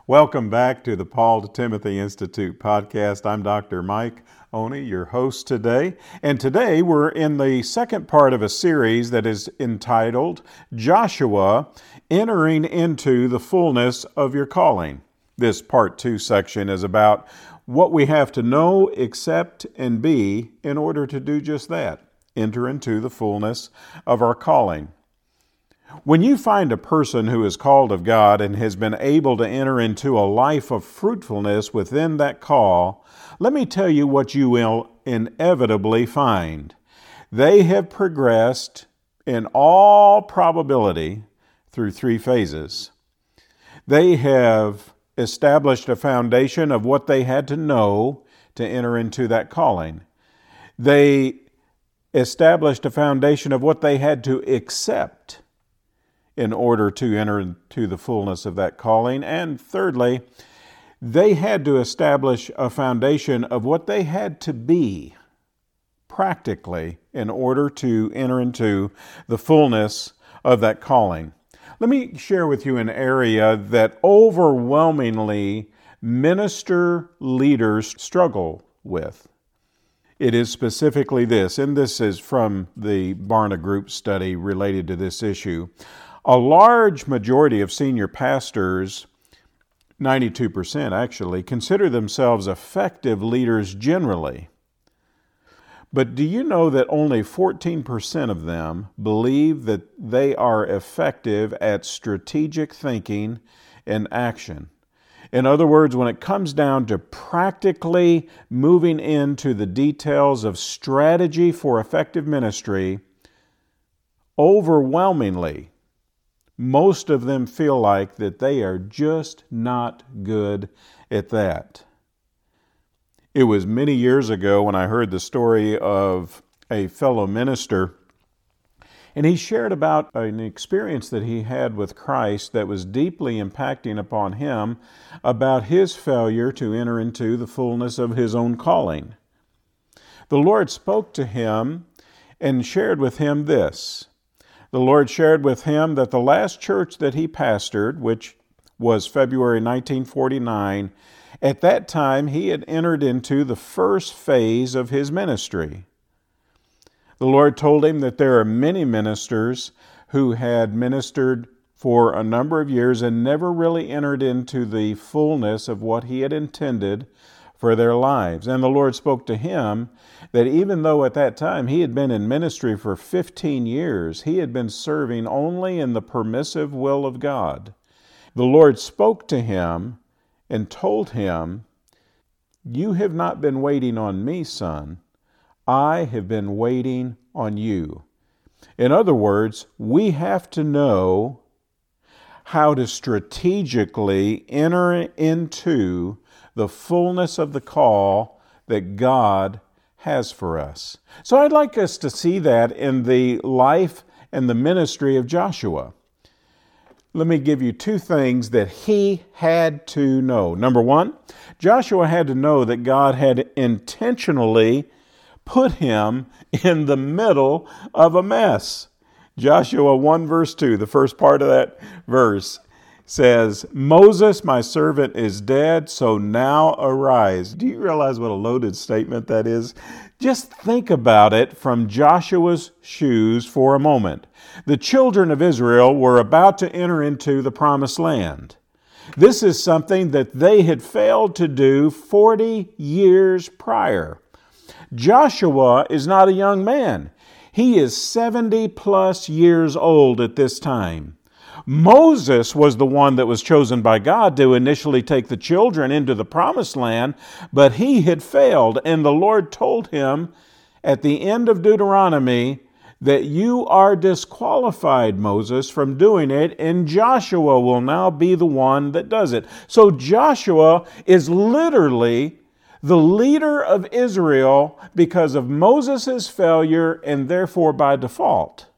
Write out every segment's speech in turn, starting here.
Welcome back to the Paul to Timothy Institute podcast. I'm Dr. Mike Oney, your host today. And today we're in the second part of a series that is entitled Joshua, Entering into the Fullness of Your Calling. This part 2 section is about what we have to know, accept, and be in order to do just that, enter into the fullness of our calling. When you find a person who is called of God and has been able to enter into a life of fruitfulness within that call, let me tell you what you will inevitably find. They have progressed, in all probability, through 3 phases. They have established a foundation of what they had to know to enter into that calling. They established a foundation of what they had to accept in order to enter into the fullness of that calling. And thirdly, they had to establish a foundation of what they had to be practically in order to enter into the fullness of that calling. Let me share with you an area that overwhelmingly minister leaders struggle with. It is specifically this, and this is from the Barna Group study related to this issue. A large majority of senior pastors, 92% actually, consider themselves effective leaders generally. But do you know that only 14% of them believe that they are effective at strategic thinking and action? In other words, when it comes down to practically moving into the details of strategy for effective ministry, overwhelmingly, most of them feel like that they are just not good at that. It was many years ago when I heard the story of a fellow minister, and he shared about an experience that he had with Christ that was deeply impacting upon him about his failure to enter into the fullness of his own calling. The Lord spoke to him and shared with him this. The Lord shared with him that the last church that he pastored, which was February 1949, at that time he had entered into the first phase of his ministry. The Lord told him that there are many ministers who had ministered for a number of years and never really entered into the fullness of what he had intended for their lives. And the Lord spoke to him that even though at that time he had been in ministry for 15 years, he had been serving only in the permissive will of God. The Lord spoke to him and told him, "You have not been waiting on me, son. I have been waiting on you." In other words, we have to know how to strategically enter into the fullness of the call that God has for us. So I'd like us to see that in the life and the ministry of Joshua. Let me give you 2 things that he had to know. Number 1, Joshua had to know that God had intentionally put him in the middle of a mess. Joshua 1 verse 2, the first part of that verse says, "Moses, my servant, is dead, so now arise." Do you realize what a loaded statement that is? Just think about it from Joshua's shoes for a moment. The children of Israel were about to enter into the promised land. This is something that they had failed to do 40 years prior. Joshua is not a young man. He is 70 plus years old at this time. Moses was the one that was chosen by God to initially take the children into the promised land, but he had failed, and the Lord told him at the end of Deuteronomy that you are disqualified, Moses, from doing it, and Joshua will now be the one that does it. So Joshua is literally the leader of Israel because of Moses' failure and therefore by default.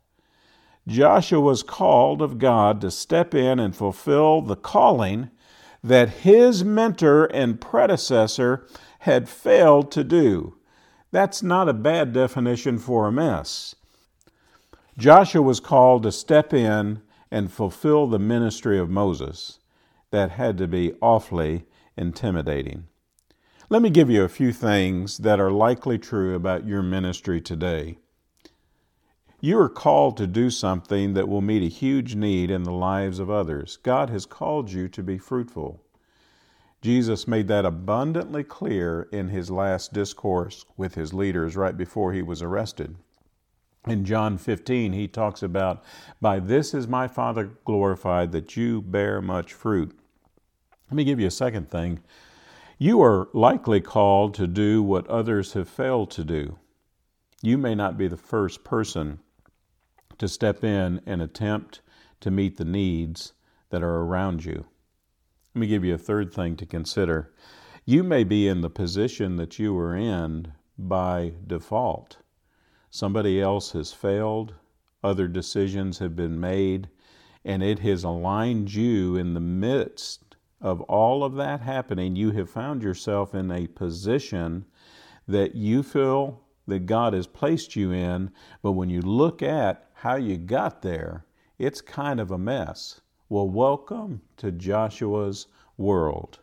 Joshua was called of God to step in and fulfill the calling that his mentor and predecessor had failed to do. That's not a bad definition for a mess. Joshua was called to step in and fulfill the ministry of Moses. That had to be awfully intimidating. Let me give you a few things that are likely true about your ministry today. You are called to do something that will meet a huge need in the lives of others. God has called you to be fruitful. Jesus made that abundantly clear in his last discourse with his leaders right before he was arrested. In John 15, he talks about, "By this is my Father glorified, that you bear much fruit." Let me give you a second thing. You are likely called to do what others have failed to do. You may not be the first person to step in and attempt to meet the needs that are around you. Let me give you a third thing to consider. You may be in the position that you are in by default. Somebody else has failed, other decisions have been made, and it has aligned you in the midst of all of that happening. You have found yourself in a position that you feel that God has placed you in, but when you look at how you got there, it's kind of a mess. Well, welcome to Joshua's world.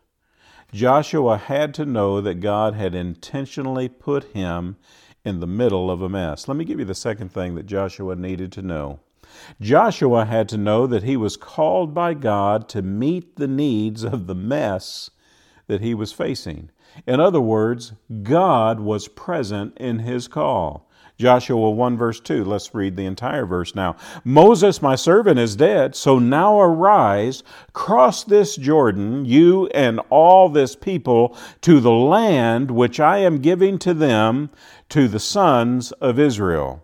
Joshua had to know that God had intentionally put him in the middle of a mess. Let me give you the second thing that Joshua needed to know. Joshua had to know that he was called by God to meet the needs of the mess that he was facing. In other words, God was present in his call. Joshua 1 verse 2, let's read the entire verse now. "Moses, my servant, is dead, so now arise, cross this Jordan, you and all this people, to the land which I am giving to them, to the sons of Israel."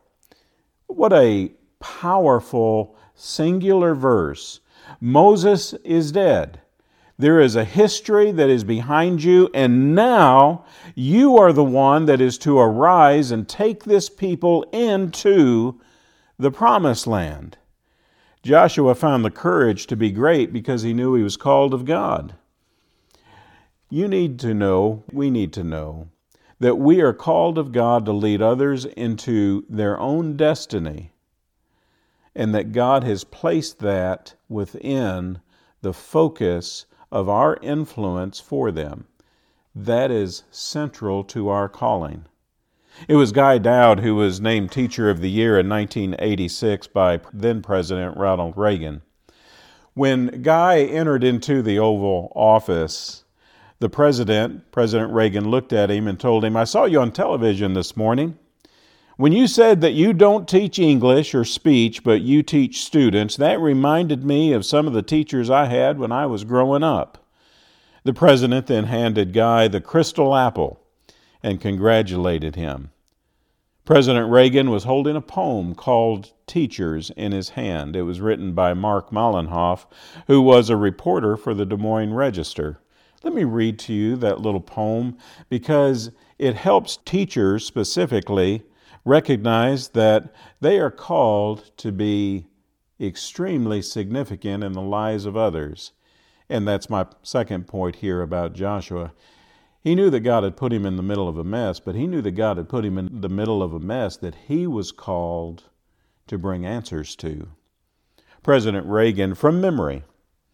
What a powerful singular verse. Moses is dead. There is a history that is behind you, and now you are the one that is to arise and take this people into the promised land. Joshua found the courage to be great because he knew he was called of God. You need to know, we need to know, that we are called of God to lead others into their own destiny, and that God has placed that within the focus of our influence for them. That is central to our calling. It was Guy Dowd who was named Teacher of the Year in 1986 by then President Ronald Reagan. When Guy entered into the Oval Office, the President Reagan, looked at him and told him, "I saw you on television this morning. When you said that you don't teach English or speech, but you teach students, that reminded me of some of the teachers I had when I was growing up." The president then handed Guy the crystal apple and congratulated him. President Reagan was holding a poem called Teachers in his hand. It was written by Mark Mollenhoff, who was a reporter for the Des Moines Register. Let me read to you that little poem because it helps teachers specifically recognize that they are called to be extremely significant in the lives of others. And that's my second point here about Joshua. He knew that God had put him in the middle of a mess, but he knew that God had put him in the middle of a mess that he was called to bring answers to. President Reagan, from memory,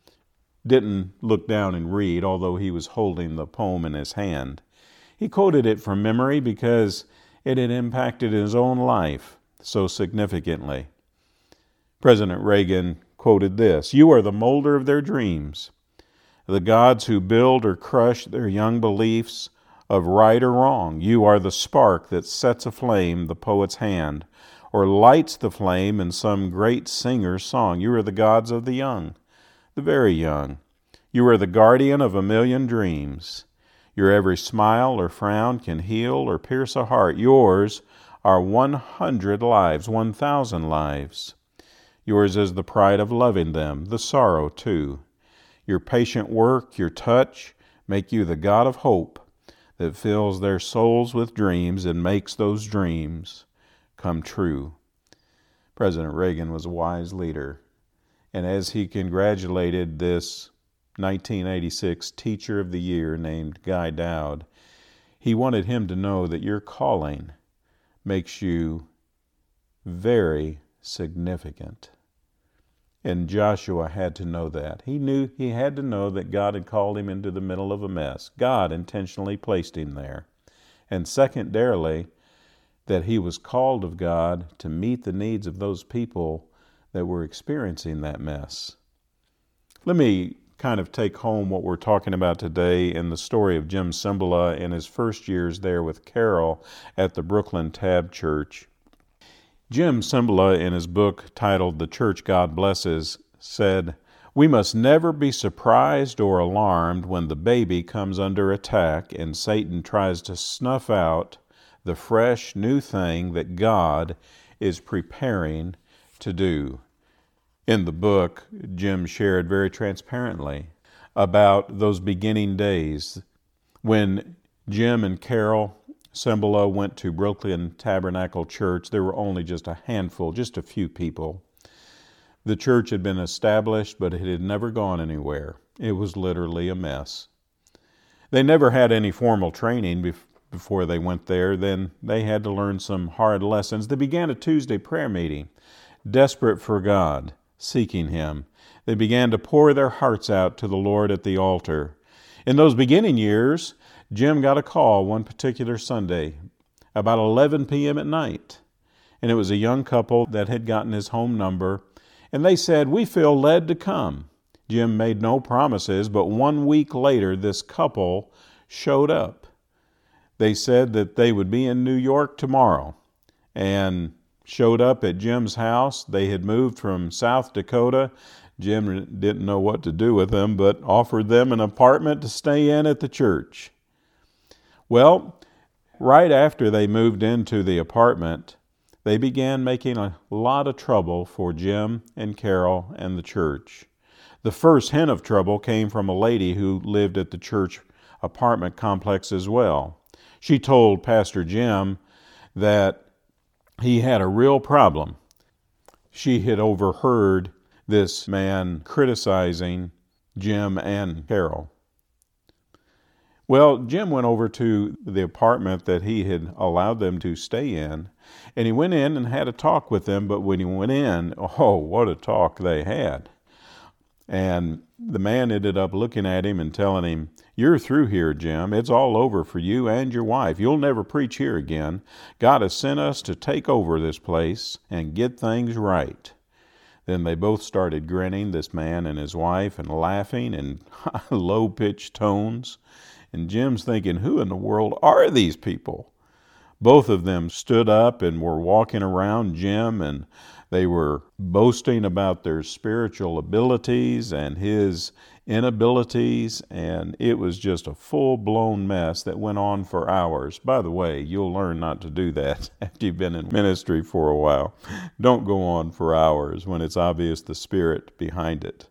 didn't look down and read, although he was holding the poem in his hand. He quoted it from memory because it had impacted his own life so significantly. President Reagan quoted this, "You are the molder of their dreams. The gods who build or crush their young beliefs of right or wrong. You are the spark that sets aflame the poet's hand or lights the flame in some great singer's song. You are the gods of the young, the very young. You are the guardian of a million dreams. Your every smile or frown can heal or pierce a heart. Yours are 100 lives, 1,000 lives. Yours is the pride of loving them, the sorrow too. Your patient work, your touch, make you the God of hope that fills their souls with dreams and makes those dreams come true." President Reagan was a wise leader, and as he congratulated this 1986 Teacher of the Year named Guy Dowd, he wanted him to know that your calling makes you very significant. And Joshua had to know that. He had to know that God had called him into the middle of a mess. God intentionally placed him there. And secondarily, that he was called of God to meet the needs of those people that were experiencing that mess. Let me kind of take home what we're talking about today in the story of Jim Cymbala in his first years there with Carol at the Brooklyn Tab Church. Jim Cymbala, in his book titled The Church God Blesses, said, "We must never be surprised or alarmed when the baby comes under attack and Satan tries to snuff out the fresh new thing that God is preparing to do." In the book, Jim shared very transparently about those beginning days when Jim and Carol Cymbala went to Brooklyn Tabernacle Church. There were only just a handful, just a few people. The church had been established, but it had never gone anywhere. It was literally a mess. They never had any formal training before they went there. Then they had to learn some hard lessons. They began a Tuesday prayer meeting, desperate for God, seeking Him. They began to pour their hearts out to the Lord at the altar. In those beginning years, Jim got a call one particular Sunday about 11 p.m. at night, and it was a young couple that had gotten his home number, and they said, "We feel led to come." Jim made no promises, but 1 week later, this couple showed up. They said that they would be in New York tomorrow, and showed up at Jim's house. They had moved from South Dakota. Jim didn't know what to do with them, but offered them an apartment to stay in at the church. Well, right after they moved into the apartment, they began making a lot of trouble for Jim and Carol and the church. The first hint of trouble came from a lady who lived at the church apartment complex as well. She told Pastor Jim that he had a real problem. She had overheard this man criticizing Jim and Carol. Well, Jim went over to the apartment that he had allowed them to stay in, and he went in and had a talk with them, but when he went in, oh, what a talk they had. And the man ended up looking at him and telling him, "You're through here, Jim. It's all over for you and your wife. You'll never preach here again. God has sent us to take over this place and get things right." Then they both started grinning, this man and his wife, and laughing in low-pitched tones. And Jim's thinking, who in the world are these people? Both of them stood up and were walking around Jim, and they were boasting about their spiritual abilities and his inabilities, and it was just a full-blown mess that went on for hours. By the way, you'll learn not to do that after you've been in ministry for a while. Don't go on for hours when it's obvious the spirit behind it.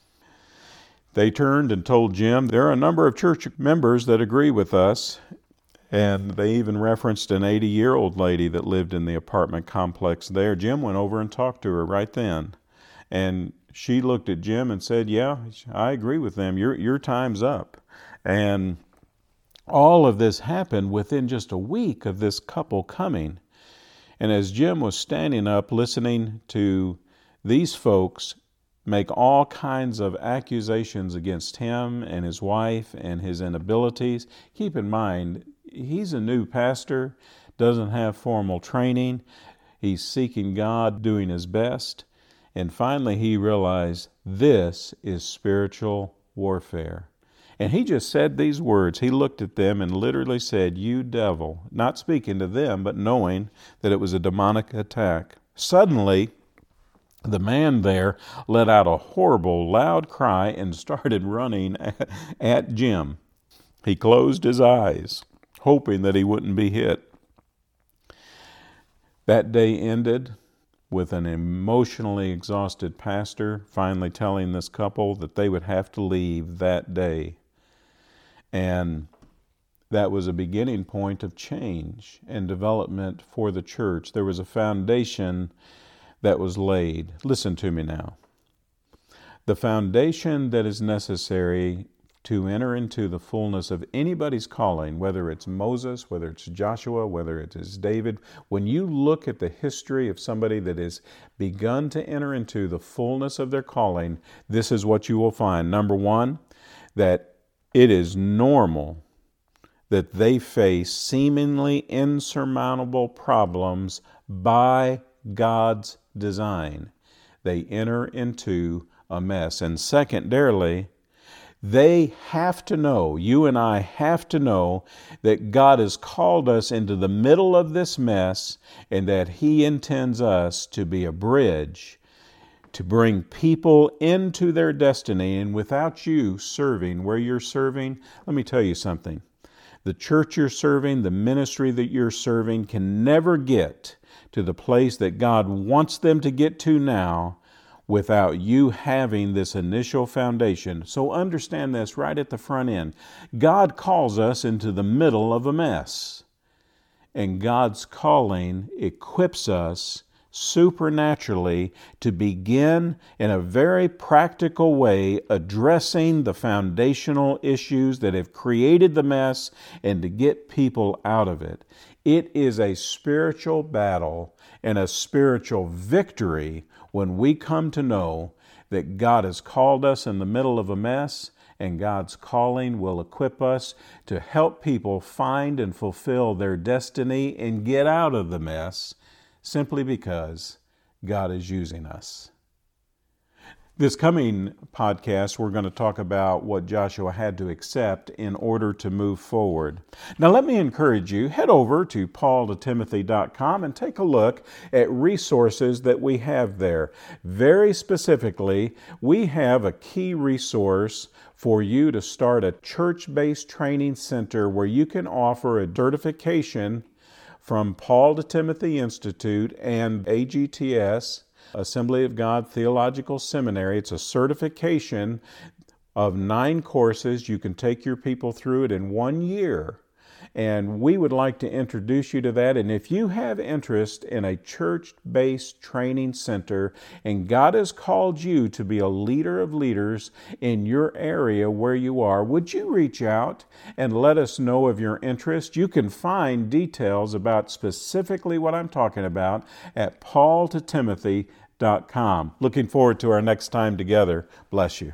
They turned and told Jim, "There are a number of church members that agree with us." And they even referenced an 80-year-old lady that lived in the apartment complex there. Jim went over and talked to her right then. And she looked at Jim and said, "Yeah, I agree with them. Your time's up." And all of this happened within just a week of this couple coming. And as Jim was standing up listening to these folks make all kinds of accusations against him and his wife and his inabilities, keep in mind, he's a new pastor, doesn't have formal training. He's seeking God, doing his best. And finally he realized this is spiritual warfare. And he just said these words. He looked at them and literally said, "You devil," not speaking to them, but knowing that it was a demonic attack. Suddenly, the man there let out a horrible, loud cry and started running at Jim. He closed his eyes, hoping that he wouldn't be hit. That day ended with an emotionally exhausted pastor finally telling this couple that they would have to leave that day. And that was a beginning point of change and development for the church. There was a foundation that was laid. Listen to me now. The foundation that is necessary to enter into the fullness of anybody's calling, whether it's Moses, whether it's Joshua, whether it is David. When you look at the history of somebody that has begun to enter into the fullness of their calling, this is what you will find. Number one, that it is normal that they face seemingly insurmountable problems by God's design. They enter into a mess. And secondarily, they have to know, you and I have to know, that God has called us into the middle of this mess and that He intends us to be a bridge to bring people into their destiny. And without you serving where you're serving, let me tell you something. The church you're serving, the ministry that you're serving can never get to the place that God wants them to get to now without you having this initial foundation. So understand this right at the front end. God calls us into the middle of a mess. And God's calling equips us supernaturally to begin in a very practical way addressing the foundational issues that have created the mess and to get people out of it. It is a spiritual battle and a spiritual victory when we come to know that God has called us in the middle of a mess, and God's calling will equip us to help people find and fulfill their destiny and get out of the mess simply because God is using us. This coming podcast, we're going to talk about what Joshua had to accept in order to move forward. Now, let me encourage you, head over to paultotimothy.com and take a look at resources that we have there. Very specifically, we have a key resource for you to start a church-based training center where you can offer a certification from Paul to Timothy Institute and AGTS, Assembly of God Theological Seminary. It's a certification of 9 courses. You can take your people through it in 1 year. And we would like to introduce you to that. And if you have interest in a church-based training center and God has called you to be a leader of leaders in your area where you are, would you reach out and let us know of your interest? You can find details about specifically what I'm talking about at paultotimothy.com. Looking forward to our next time together. Bless you.